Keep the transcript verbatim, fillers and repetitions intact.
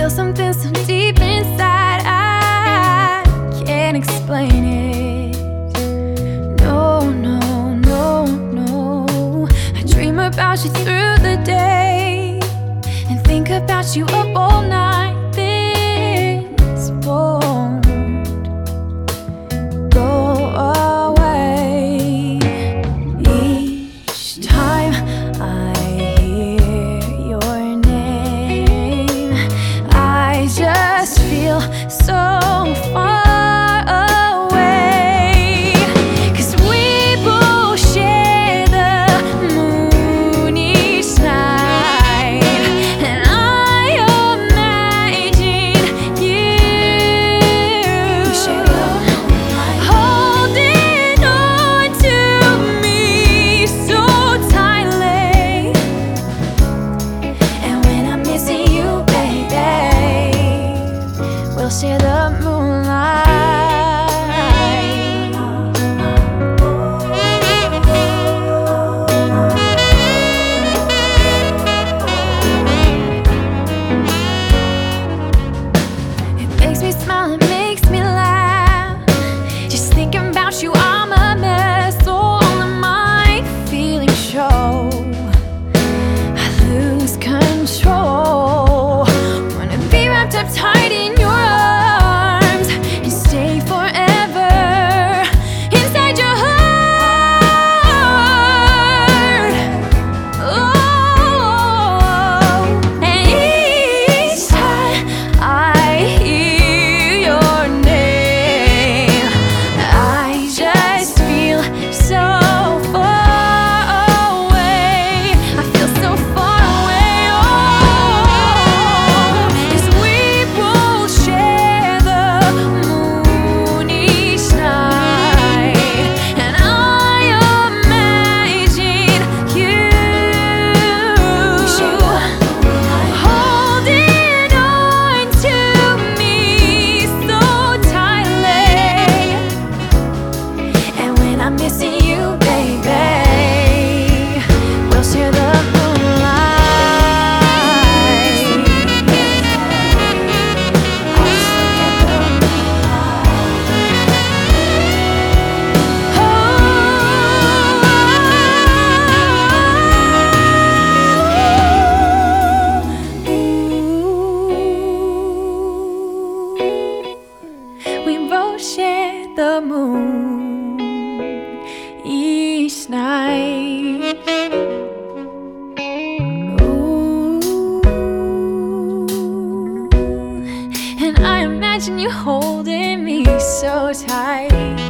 feel something so deep inside, I can't explain it. No, no, no, no. I dream about you through the day and think about you up all night. This won't go away. Each time I hear your name, I just feel so far away. 'Cause we both share the moon each night, and I imagine you holding on to me so tightly. And when I'm missing you, baby, we'll share the moonlight. It makes me smile, it makes me laugh. Just thinking about you, I'm a mess. All of my feelings show. I lose control. Wanna be wrapped up tight in your arms and stay forever inside your heart. Oh, and each time I hear your name, I just feel so far away. I feel so far away. Oh, 'cause we both share the moon each night, and I imagine you holding on to me so tightly. And when I'm missing you, baby, we'll share the moonlight. We both share the moon each night. Ooh. And I imagine you holding me so tight.